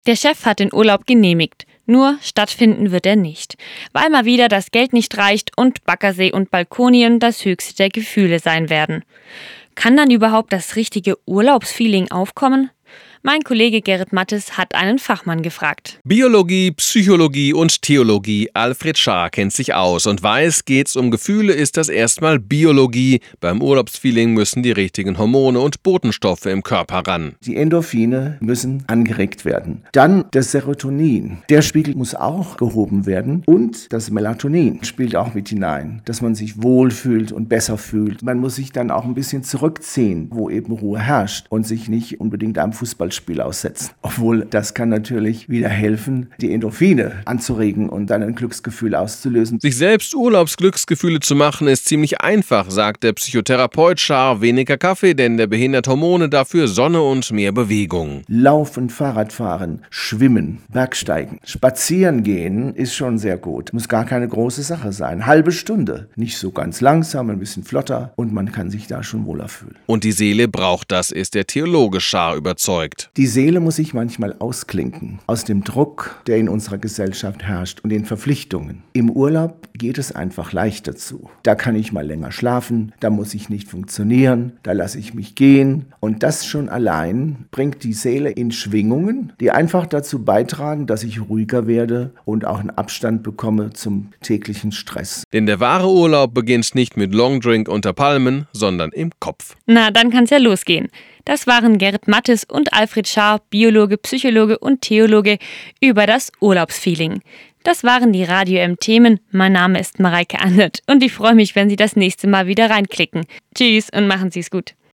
Der Chef hat den Urlaub genehmigt. Nur stattfinden wird er nicht, weil mal wieder das Geld nicht reicht und Baggersee und Balkonien das höchste der Gefühle sein werden. Kann dann überhaupt das richtige Urlaubsfeeling aufkommen? Mein Kollege Gerrit Mattes hat einen Fachmann gefragt. Biologie, Psychologie und Theologie. Alfred Schaar kennt sich aus und weiß, geht's um Gefühle, ist das erstmal Biologie. Beim Urlaubsfeeling müssen die richtigen Hormone und Botenstoffe im Körper ran. Die Endorphine müssen angeregt werden. Dann das Serotonin. Der Spiegel muss auch gehoben werden. Und das Melatonin spielt auch mit hinein, dass man sich wohlfühlt und besser fühlt. Man muss sich dann auch ein bisschen zurückziehen, wo eben Ruhe herrscht und sich nicht unbedingt am Fußballspiel aussetzen. Obwohl, das kann natürlich wieder helfen, die Endorphine anzuregen und dann ein Glücksgefühl auszulösen. Sich selbst Urlaubsglücksgefühle zu machen, ist ziemlich einfach, sagt der Psychotherapeut Schaar. Weniger Kaffee, denn der behindert Hormone, dafür Sonne und mehr Bewegung. Laufen, Fahrradfahren, Schwimmen, Bergsteigen, Spazieren gehen ist schon sehr gut. Muss gar keine große Sache sein. Halbe Stunde. Nicht so ganz langsam, ein bisschen flotter und man kann sich da schon wohler fühlen. Und die Seele braucht das, ist der Theologe Schaar überzeugt. Die Seele muss sich manchmal ausklinken aus dem Druck, der in unserer Gesellschaft herrscht und den Verpflichtungen. Im Urlaub geht es einfach leichter zu. Da kann ich mal länger schlafen, da muss ich nicht funktionieren, da lasse ich mich gehen. Und das schon allein bringt die Seele in Schwingungen, die einfach dazu beitragen, dass ich ruhiger werde und auch einen Abstand bekomme zum täglichen Stress. Denn der wahre Urlaub beginnt nicht mit Longdrink unter Palmen, sondern im Kopf. Na, dann kann's ja losgehen. Das waren Gerrit Mattes und Alfred Schaar, Biologe, Psychologe und Theologe, über das Urlaubsfeeling. Das waren die Radio M-Themen. Mein Name ist Mareike Annert und ich freue mich, wenn Sie das nächste Mal wieder reinklicken. Tschüss und machen Sie es gut.